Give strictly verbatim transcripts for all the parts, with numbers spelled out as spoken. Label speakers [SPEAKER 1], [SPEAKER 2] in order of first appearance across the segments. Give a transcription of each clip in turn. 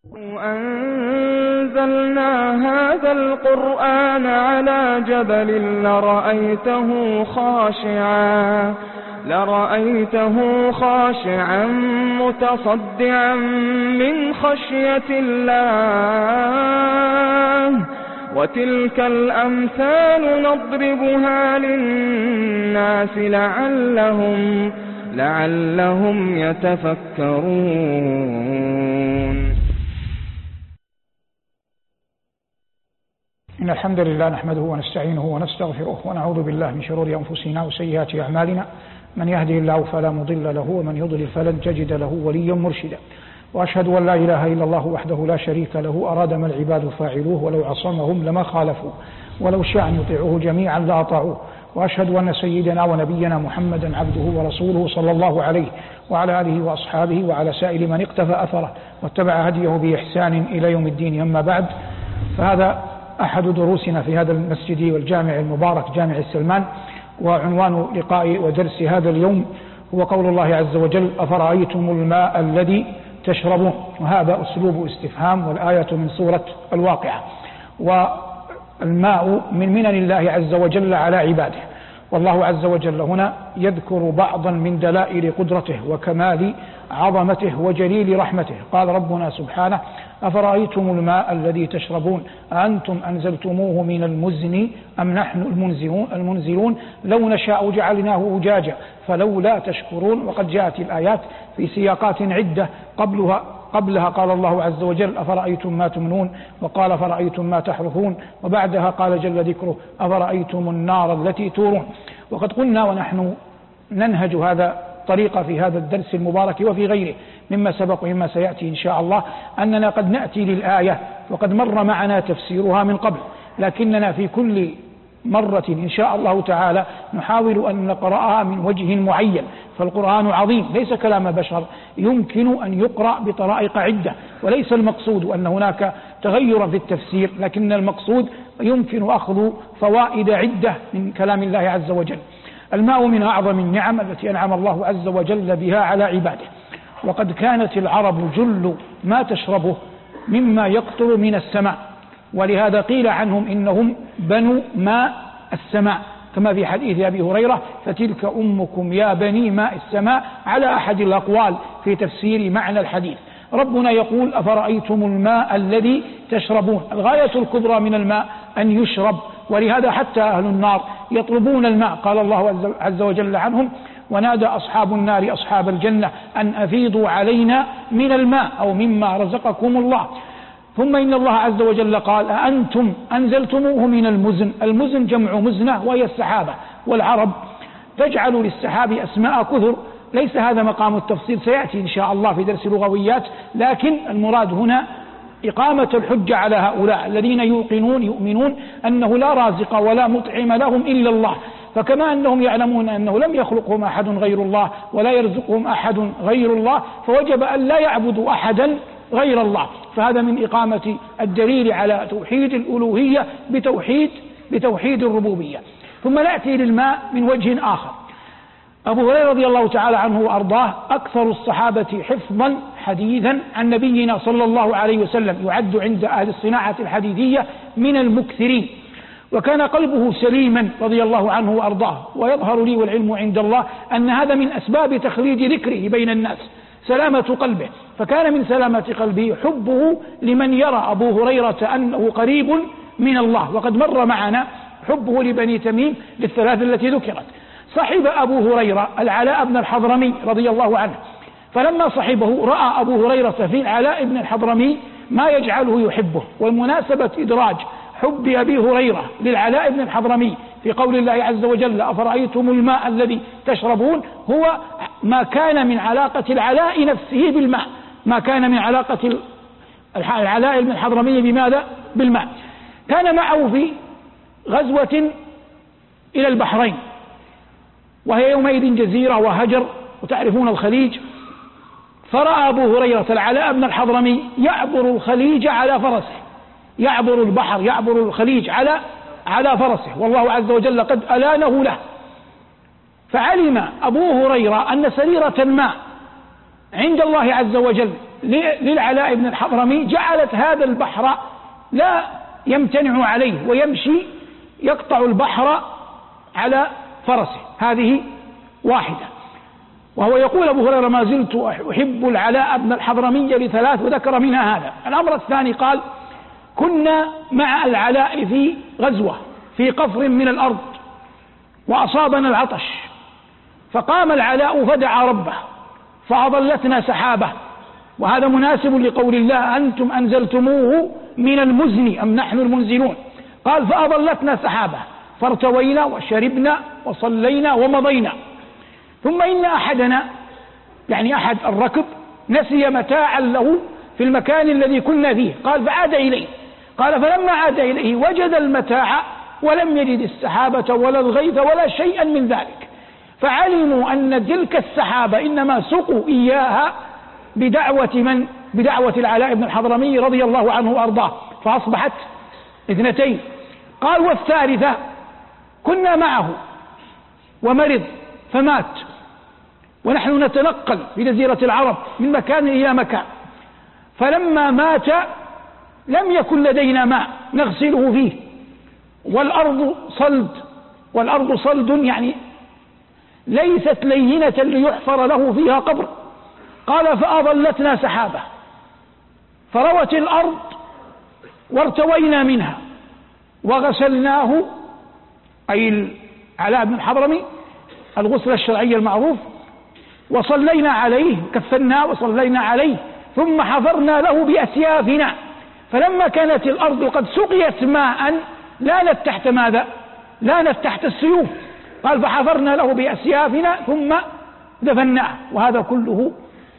[SPEAKER 1] أنزلنا هذا القرآن على جبل لرأيته خاشعا لرأيته خاشعا متصدعا من خشية الله وتلك الأمثال نضربها للناس لعلهم لعلهم يتفكرون.
[SPEAKER 2] إن الحمد لله نحمده ونستعينه ونستغفره ونعوذ بالله من شرور أنفسنا وسيئات أعمالنا، من يهده الله فلا مضل له ومن يضلل فلن تجد له وليا مرشدا، وأشهد أن لا إله إلا الله وحده لا شريك له أراد ما العباد فاعلوه ولو عصمهم لما خالفوا ولو شاء أن يطيعوه جميعا لأطاعوه، وأشهد أن سيدنا ونبينا محمدا عبده ورسوله صلى الله عليه وعلى آله وأصحابه وعلى سائر من اقتفى أثره واتبع هديه بإحسان إلى يوم الدين. أما بعد، فهذا أحد دروسنا في هذا المسجد والجامع المبارك جامع السلمان، وعنوان لقاء ودرس هذا اليوم هو قول الله عز وجل: أفرأيتم الماء الذي تشربون. وهذا أسلوب استفهام، والآية من سورة الواقعة، والماء من منن الله عز وجل على عباده، والله عز وجل هنا يذكر بعضا من دلائل قدرته وكمال عظمته وجليل رحمته. قال ربنا سبحانه: أفرأيتم الماء الذي تشربون أأنتم أنزلتموه من المزن أم نحن المنزلون المنزلون لو نشاء جعلناه أجاجا فلولا تشكرون. وقد جاءت الآيات في سياقات عدة، قبلها قبلها قال الله عز وجل: أفرأيتم ما تمنون، وقال: أفرأيتم ما تحرثون، وبعدها قال جل ذكره: أفرأيتم النار التي تورون. وقد قلنا ونحن ننهج هذا طريقة في هذا الدرس المبارك وفي غيره مما سبق ومما سيأتي إن شاء الله، أننا قد نأتي للآية وقد مر معنا تفسيرها من قبل، لكننا في كل مرة إن شاء الله تعالى نحاول أن نقرأها من وجه معين، فالقرآن عظيم ليس كلام بشر، يمكن أن يقرأ بطرائق عدة، وليس المقصود أن هناك تغير في التفسير، لكن المقصود يمكن أخذ فوائد عدة من كلام الله عز وجل. الماء من أعظم النعم التي أنعم الله عز وجل بها على عباده، وقد كانت العرب جل ما تشربه مما يقطر من السماء، ولهذا قيل عنهم إنهم بنو ماء السماء، كما في حديث أبي هريرة: فتلك أمكم يا بني ماء السماء، على أحد الأقوال في تفسير معنى الحديث. ربنا يقول: أفرأيتم الماء الذي تشربون. الغاية الكبرى من الماء أن يشرب، ولهذا حتى أهل النار يطلبون الماء. قال الله عز وجل عنهم: ونادى أصحاب النار أصحاب الجنة أن أفيضوا علينا من الماء أو مما رزقكم الله. ثم إن الله عز وجل قال: أأنتم أنزلتموه من المزن. المزن جمع مزنة وهي السحابة، والعرب تجعل للسحاب أسماء كثر، ليس هذا مقام التفصيل، سيأتي إن شاء الله في درس لغويات، لكن المراد هنا إقامة الحجة على هؤلاء الذين يوقنون يؤمنون أنه لا رازق ولا مطعم لهم إلا الله، فكما أنهم يعلمون أنه لم يخلقهم أحد غير الله ولا يرزقهم أحد غير الله، فوجب أن لا يعبدوا أحدا غير الله. فهذا من إقامة الدليل على توحيد الألوهية بتوحيد بتوحيد الربوبية. ثم نأتي للماء من وجه آخر. أبو هريرة رضي الله تعالى عنه وأرضاه أكثر الصحابة حفظا حديثا عن نبينا صلى الله عليه وسلم، يعد عند أهل الصناعة الحديثية من المكثرين، وكان قلبه سليما رضي الله عنه وأرضاه. ويظهر لي والعلم عند الله أن هذا من أسباب تخليد ذكره بين الناس، سلامة قلبه. فكان من سلامة قلبه حبه لمن يرى أبو هريرة أنه قريب من الله، وقد مر معنا حبه لبني تميم للثلاث التي ذكرت. صحب أبو هريرة العلاء بن الحضرمي رضي الله عنه، فلما صحبه رأى أبو هريرة في العلاء بن الحضرمي ما يجعله يحبه. والمناسبة إدراج حب أبي هريرة للعلاء بن الحضرمي في قول الله عز وجل: أفرأيتم الماء الذي تشربون، هو ما كان من علاقة العلاء نفسه بالماء، ما كان من علاقة العلاء بن الحضرمي بماذا؟ بالماء. كان معه في غزوة إلى البحرين، وهي يومئذ جزيرة وهجر، وتعرفون الخليج. فرأى أبو هريرة العلاء بن الحضرمي يعبر الخليج على فرسه، يعبر البحر، يعبر الخليج على على فرسه، والله عز وجل قد ألانه له. فعلم أبو هريرة أن سريرة ما عند الله عز وجل للعلاء بن الحضرمي جعلت هذا البحر لا يمتنع عليه ويمشي يقطع البحر على فرسه. هذه واحدة. وهو يقول أبو هريرة ما زلت أحب العلاء بن الحضرمي لثلاث وذكر منها هذا. الأمر الثاني قال كنا مع العلاء في غزوة في قفر من الأرض وأصابنا العطش، فقام العلاء فدعا ربه فأظلتنا سحابة، وهذا مناسب لقول الله أنتم أنزلتموه من المزن أم نحن المنزلون. قال فأظلتنا سحابة فارتوينا وشربنا وصلينا ومضينا. ثم إن أحدنا يعني أحد الركب نسي متاعا له في المكان الذي كنا فيه، قال فعاد إليه، قال فلما عاد إليه وجد المتاع ولم يجد السحابة ولا الغيث ولا شيئا من ذلك، فعلموا أن تلك السحابة إنما سقوا إياها بدعوة من؟ بدعوة العلاء بن الحضرمي رضي الله عنه وأرضاه، فأصبحت اثنتين. قال والثالثة كنا معه ومرض فمات ونحن نتنقل في جزيرة العرب من مكان إلى مكان، فلما مات لم يكن لدينا ماء نغسله فيه والأرض صلد، والأرض صلد يعني ليست لينة ليحفر له فيها قبر. قال فأظلتنا سحابة فروت الأرض وارتوينا منها وغسلناه، أي العلاء بن الحضرمي الغسل الشرعي المعروف، وصلينا عليه كفناه وصلينا عليه ثم حفرنا له بأسيافنا، فلما كانت الأرض قد سقيت ماء لانت تحت ماذا؟ لانت تحت السيوف. قال فحفرنا له بأسيافنا ثم دفناه. وهذا كله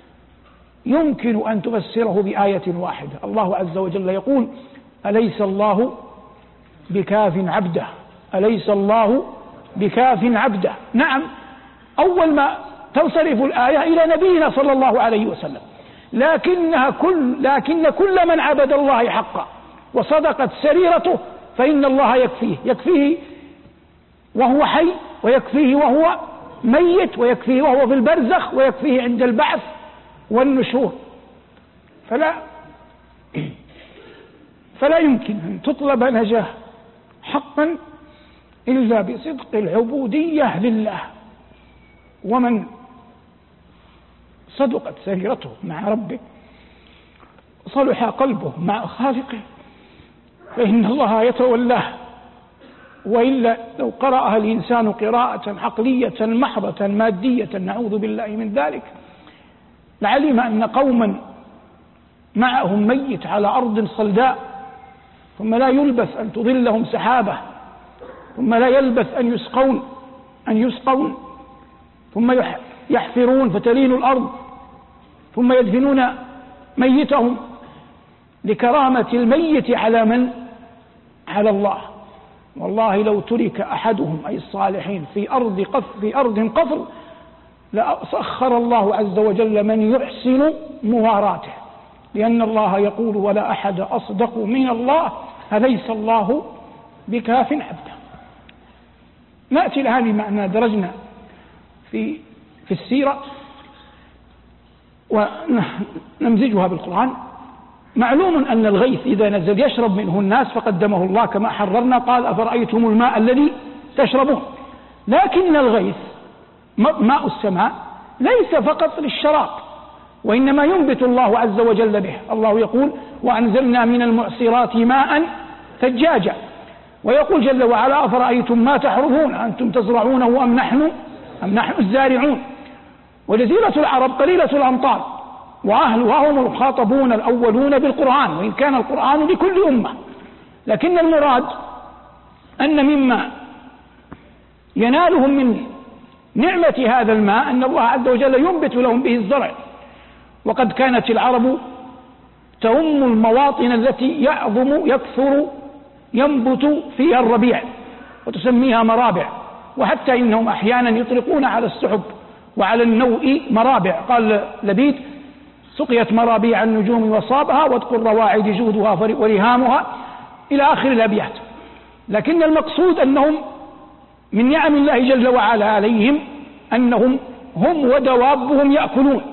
[SPEAKER 2] يمكن أن تفسره بآية واحدة. الله عز وجل يقول أليس الله بكاف عبده، أليس الله بكاف عبده. نعم، أول ما تنصرف الآية إلى نبينا صلى الله عليه وسلم، لكنها كل لكن كل من عبد الله حقا وصدقت سريرته فإن الله يكفيه، يكفيه وهو حي، ويكفيه وهو ميت، ويكفيه وهو في البرزخ، ويكفيه عند البعث والنشور. فلا فلا يمكن أن تطلب نجاة حقا إلا بصدق العبودية لله. ومن صدقت سريرته مع ربه صلح قلبه مع خالقه فإن الله يتولاه، وإلا لو قرأها الإنسان قراءة عقلية محضة مادية نعوذ بالله من ذلك لعلم أن قوما معهم ميت على أرض صلداء ثم لا يلبث أن تظلهم سحابة، ثم لا يلبث أن يسقون أن يسقون ثم يحفرون فتلين الأرض ثم يدفنون ميتهم لكرامة الميت على من؟ على الله. والله لو ترك أحدهم أي الصالحين في أرض قف في أرض قفر لسخر الله عز وجل من يحسن مواراته، لأن الله يقول ولا أحد أصدق من الله أليس الله بكاف عبده. نأتي الآن معنا درجنا في في السيرة ونمزجها بالقرآن. معلوم أن الغيث إذا نزل يشرب منه الناس فقدمه الله كما حررنا، قال أفرأيتم الماء الذي تشربون. لكن الغيث ماء السماء ليس فقط للشراب، وإنما ينبت الله عز وجل به. الله يقول وأنزلنا من المعصرات ماء ثجاجا، ويقول جل وعلا أفرأيتم ما تحرثون أنتم تزرعونه أم نحن أم نحن الزارعون. وجزيرة العرب قليلة الأمطار وأهلها هم المخاطبون الأولون بالقرآن، وإن كان القرآن لكل أمة، لكن المراد أن مما ينالهم من نعمة هذا الماء أن الله عز وجل ينبت لهم به الزرع. وقد كانت العرب تؤم المواطن التي يعظم يكثر ينبت فيها الربيع وتسميها مرابع، وحتى إنهم أحيانا يطلقون على السحب وعلى النوء مرابع. قال لبيد سقيت مرابيع النجوم وصابها واتقوا الرواعد جودها ورهامها إلى آخر الأبيات. لكن المقصود أنهم من نعم الله جل وعلا عليهم أنهم هم ودوابهم يأكلون،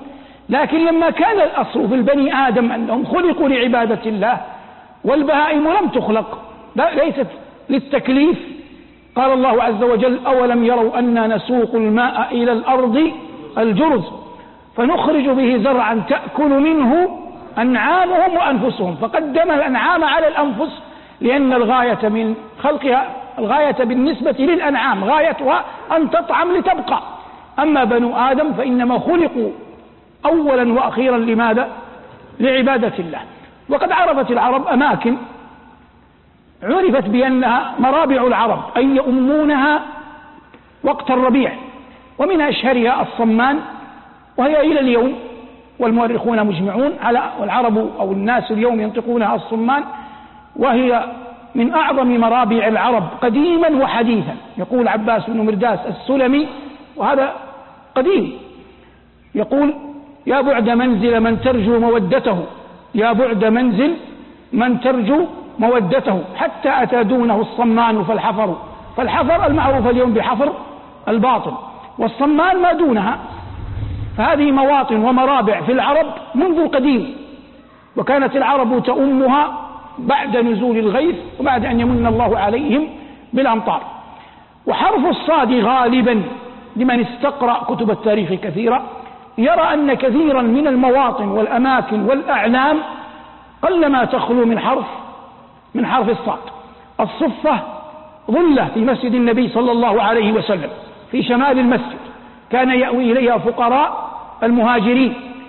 [SPEAKER 2] لكن لما كان الأصل في البني آدم أنهم خلقوا لعبادة الله والبهائم لم تخلق ليست للتكليف، قال الله عز وجل: أولم يروا أنا نسوق الماء إلى الأرض الجرز فنخرج به زرعا تأكل منه أنعامهم وأنفسهم، فقدم الأنعام على الأنفس لأن الغاية من خلقها الغاية بالنسبة للأنعام غايتها أن تطعم لتبقى، أما بنو آدم فإنما خلقوا أولا وأخيرا لماذا؟ لعبادة الله. وقد عرفت العرب أماكن عرفت بأنها مرابع العرب أي يؤمونها وقت الربيع، ومن أشهرها الصمان، وهي إلى اليوم والمؤرخون مجمعون على والعرب أو الناس اليوم ينطقونها الصمان، وهي من أعظم مرابع العرب قديما وحديثا. يقول عباس بن مرداس السلمي وهذا قديم، يقول: يا بعد منزل من ترجو مودته، يا بعد منزل من ترجو مودته، حتى أتى دونه الصمان فالحفر. فالحفر المعروف اليوم بحفر الباطن، والصمان ما دونها. فهذه مواطن ومرابع في العرب منذ القديم، وكانت العرب تؤمها بعد نزول الغيث وبعد أن يمن الله عليهم بالأمطار. وحرف الصاد غالبا لمن استقرأ كتب التاريخ كثيرا يرى أن كثيرا من المواطن والأماكن والأعلام قلما تخلو من حرف من حرف الصاد. الصفة ظلة في مسجد النبي صلى الله عليه وسلم في شمال المسجد، كان يأوي إليها فقراء المهاجرين.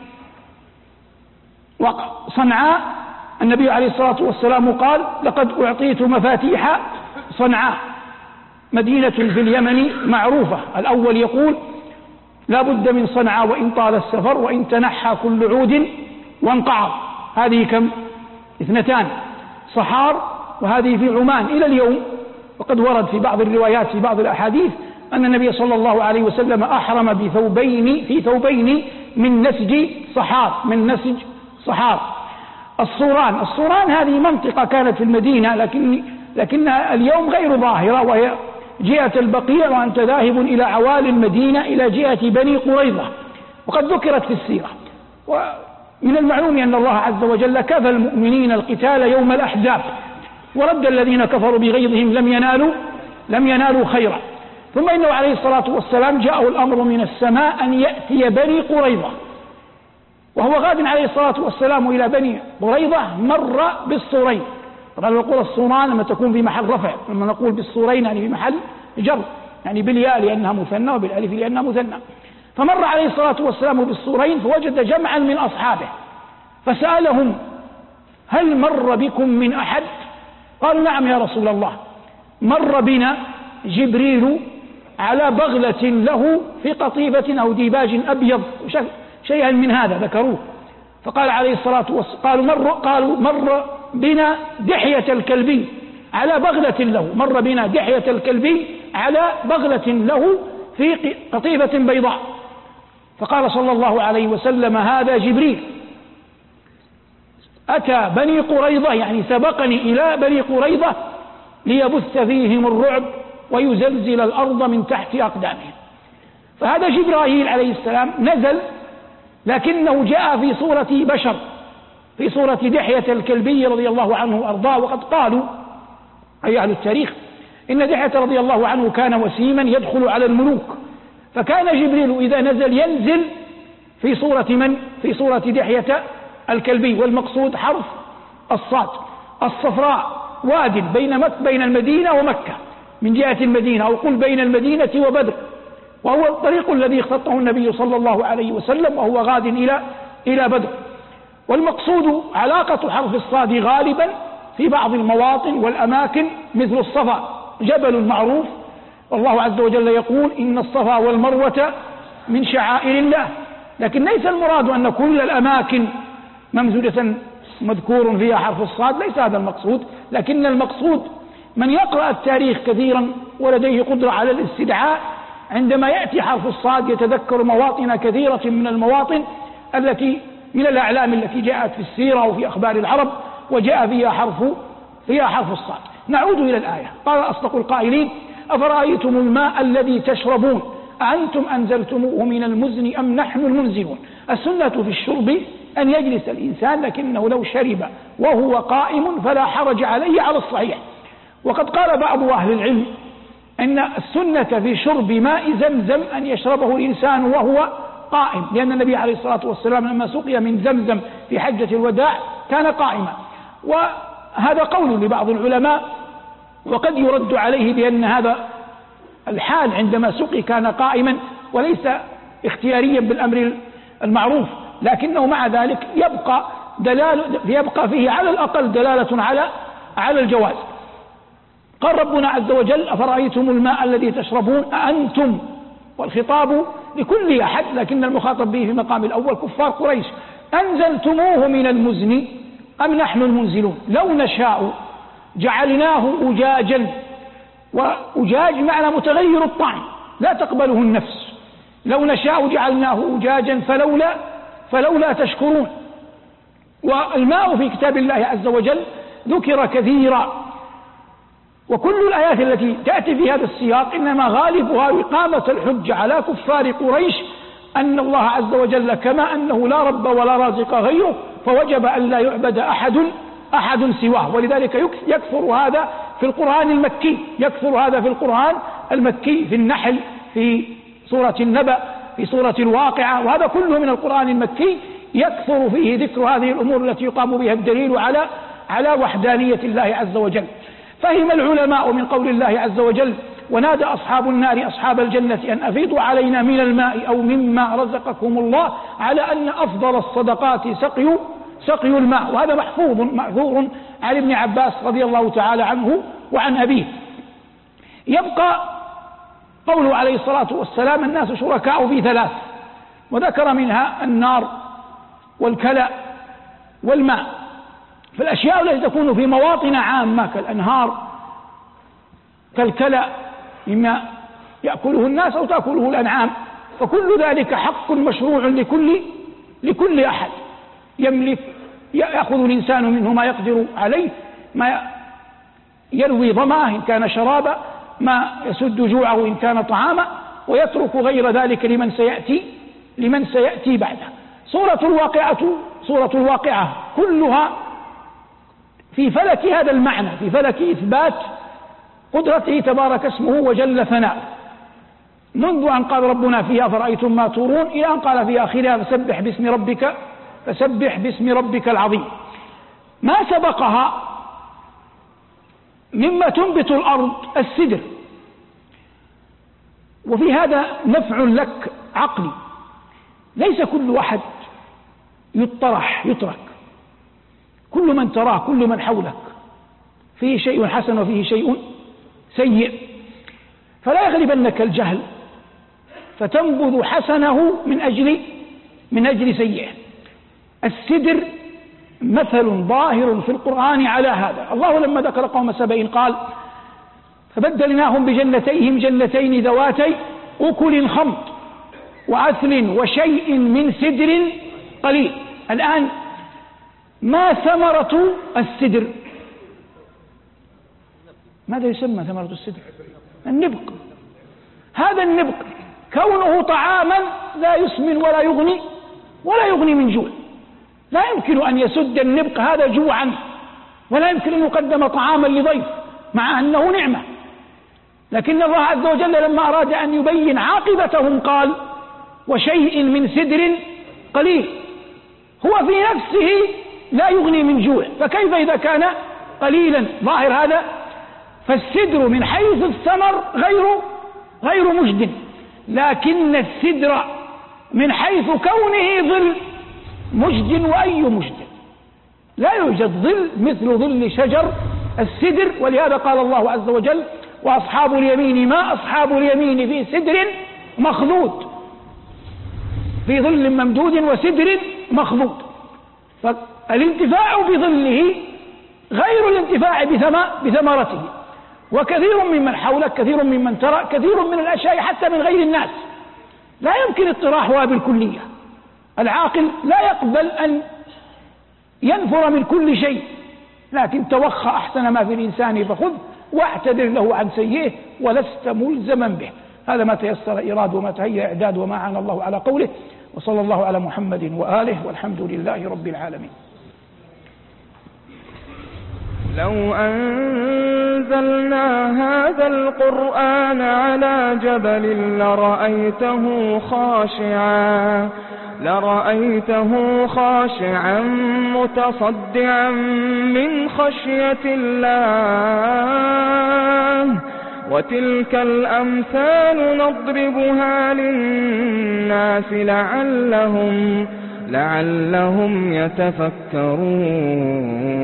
[SPEAKER 2] وصنعاء النبي عليه الصلاة والسلام قال: لقد أعطيت مفاتيح صنعاء، مدينة في اليمن معروفة. الأول يقول: لا بد من صنعاء وإن طال السفر وإن تنحى كل عود وانقعر. هذه كم؟ اثنتان، صحار، وهذه في عمان إلى اليوم. وقد ورد في بعض الروايات في بعض الأحاديث أن النبي صلى الله عليه وسلم أحرم بثوبين في ثوبين من نسج صحار من نسج صحار. الصوران الصوران هذه منطقة كانت في المدينة لكن لكنها اليوم غير ظاهرة، وهي جهة البقيع، وأنت ذاهب إلى عوالي المدينة إلى جهة بني قريظة، وقد ذكرت في السيرة. ومن المعلوم أن الله عز وجل كفى المؤمنين القتال يوم الأحزاب، ورد الذين كفروا بغيظهم لم ينالوا لم ينالوا خيرا. ثم إنه عليه الصلاة والسلام جاءه الأمر من السماء أن يأتي بني قريظة، وهو غاد عليه الصلاة والسلام إلى بني قريظة مر بالصورين. طبعا نقول الصوران لما تكون في محل رفع، لما نقول بالصورين يعني في محل جر، يعني بالياء لأنها مثنى وبالألف لأنها مثنى. فمر عليه الصلاة والسلام بالصورين فوجد جمعا من أصحابه فسألهم: هل مر بكم من أحد؟ قالوا: نعم يا رسول الله، مر بنا جبريل على بغلة له في قطيفة أو ديباج أبيض، شيئا من هذا ذكروه. فقال عليه الصلاة والسلام: قالوا مر قالوا مر بنا دحية الكلبي على بغلة له، مر بنا دحية الكلبي على بغلة له في قطيفة بيضاء. فقال صلى الله عليه وسلم: هذا جبريل أتى بني قريظة، يعني سبقني إلى بني قريظة ليبث فيهم الرعب ويزلزل الأرض من تحت أقدامهم. فهذا جبرائيل عليه السلام نزل، لكنه جاء في صورة بشر، في صورة دحية الكلبي رضي الله عنه وأرضاه. وقد قالوا أي أهل التاريخ إن دحية رضي الله عنه كان وسيما يدخل على الملوك، فكان جبريل إذا نزل ينزل في صورة من؟ في صورة دحية الكلبي. والمقصود حرف الصاد. الصفراء واد بين مك بين المدينة ومكة من جهة المدينة، أو قل بين المدينة وبدر، وهو الطريق الذي اختطه النبي صلى الله عليه وسلم وهو غاد إلى إلى بدر. والمقصود علاقة حرف الصاد غالبا في بعض المواطن والأماكن مثل الصفا، جبل معروف، والله عز وجل يقول: إن الصفا والمروة من شعائر الله. لكن ليس المراد أن كل الأماكن ممزوجة مذكور فيها حرف الصاد، ليس هذا المقصود. لكن المقصود من يقرأ التاريخ كثيرا ولديه قدرة على الاستدعاء، عندما يأتي حرف الصاد يتذكر مواطن كثيرة من المواطن التي من الأعلام التي جاءت في السيرة وفي أخبار العرب وجاء فيها حرف فيها حرف الصاد. نعود إلى الآية. قال أصدق القائلين: أفرأيتم الماء الذي تشربون أأنتم أنزلتموه من المزن أم نحن المنزلون. السنة في الشرب أن يجلس الإنسان، لكنه لو شرب وهو قائم فلا حرج عليه على الصحيح. وقد قال بعض أهل العلم أن السنة في شرب ماء زمزم أن يشربه الإنسان وهو قائم، لأن النبي عليه الصلاة والسلام لما سقي من زمزم في حجة الوداع كان قائما. وهذا قول لبعض العلماء، وقد يرد عليه بأن هذا الحال عندما سقي كان قائما وليس اختياريا بالأمر المعروف، لكنه مع ذلك يبقى دلالة يبقى فيه على الأقل دلالة على على الجواز. قال ربنا عز وجل: أفرأيتم الماء الذي تشربون أأنتم، والخطاب لكل أحد، لكن المخاطب به في مقام الأول كفار قريش، أنزلتموه من المزن أم نحن المنزلون. لو نشاء جعلناه أجاجا، وأجاج معنى متغير الطعم لا تقبله النفس، لو نشاء جعلناه أجاجا فلولا فلولا تشكرون. والماء في كتاب الله عز وجل ذكر كثيرا، وكل الآيات التي تأتي في هذا السياق إنما غالبها إقامة الحجة على كفار قريش أن الله عز وجل كما أنه لا رب ولا رازق غيره فوجب أن لا يعبد أحد أحد سواه. ولذلك يكثر هذا في القرآن المكي، يكثر هذا في القرآن المكي، في النحل، في سورة النبأ، في سورة الواقعة، وهذا كله من القرآن المكي يكثر فيه ذكر هذه الأمور التي يقام بها الدليل على على وحدانية الله عز وجل. فهم العلماء من قول الله عز وجل: ونادى أصحاب النار أصحاب الجنة أن أفيضوا علينا من الماء أو مما رزقكم الله، على أن أفضل الصدقات سقي سقي الماء. وهذا محفوظ مأثور عن ابن عباس رضي الله تعالى عنه وعن أبيه. يبقى قوله عليه الصلاة والسلام: الناس شركاء في ثلاث، وذكر منها النار والكلى والماء. فالأشياء التي تكون في مواطن عامة كالأنهار كالكلى مما يأكله الناس أو تأكله الأنعام، فكل ذلك حق مشروع لكل لكل أحد يملك، يأخذ الإنسان منه ما يقدر عليه، ما يروي ظمأه إن كان شرابا، ما يسد جوعه إن كان طعاما، ويترك غير ذلك لمن سيأتي لمن سيأتي بعده. سورة الواقعة سورة الواقعة كلها في فلك هذا المعنى، في فلك إثبات قدرته تبارك اسمه وجل ثناؤه، منذ أن قال ربنا فيها: فرأيتم ما تورون، إلى أن قال في آخرها: فسبح باسم ربك فسبح باسم ربك العظيم. ما سبقها مما تنبت الأرض السدر، وفي هذا نفع لك عقلي، ليس كل واحد يطرح يترك، كل من تراه كل من حولك فيه شيء حسن وفيه شيء سيء، فلا يغلبنك الجهل فتنبذ حسنه من أجل من أجل سيئه. السدر مثل ظاهر في القرآن على هذا. الله لما ذكر قوم سبأ قال: فبدلناهم بجنتيهم جنتين ذواتي أكل خمط وعسل وشيء من سدر قليل. الآن ما ثمرة السدر؟ ماذا يسمى ثمرة السدر؟ النبق. هذا النبق كونه طعاما لا يسمن ولا يغني ولا يغني من جوع، لا يمكن أن يسد النبق هذا جوعا، ولا يمكن أن يقدم طعاما لضيف مع أنه نعمة. لكن الله عز وجل لما أراد أن يبين عاقبتهم قال: وشيء من سدر قليل. هو في نفسه لا يغني من جوع، فكيف إذا كان قليلا؟ ظاهر هذا. فالسدر من حيث الثمر غير غير مجد، لكن السدر من حيث كونه ظل مجد. وأي مجد؟ لا يوجد ظل مثل ظل شجر السدر. ولهذا قال الله عز وجل: وأصحاب اليمين ما أصحاب اليمين في سدر مخضود، في ظل ممدود وسدر مخضود. فالانتفاع بظله غير الانتفاع بثمرته. وكثير ممن حولك، كثير ممن ترى، كثير من الأشياء حتى من غير الناس لا يمكن اطراحها بالكلية. العاقل لا يقبل أن ينفر من كل شيء، لكن توخى أحسن ما في الإنسان فخذ واعتذر له عن سيئه ولست ملزما به. هذا ما تيسر إيراد وما تهيأ إعداد وما عان الله على قوله. وصلى الله على محمد وآله والحمد لله رب العالمين.
[SPEAKER 1] لو أنزلنا هذا القرآن على جبل لرأيته خاشعا لرأيته خاشعا متصدعا من خشية الله وتلك الأمثال نضربها للناس لعلهم لعلهم يتفكرون.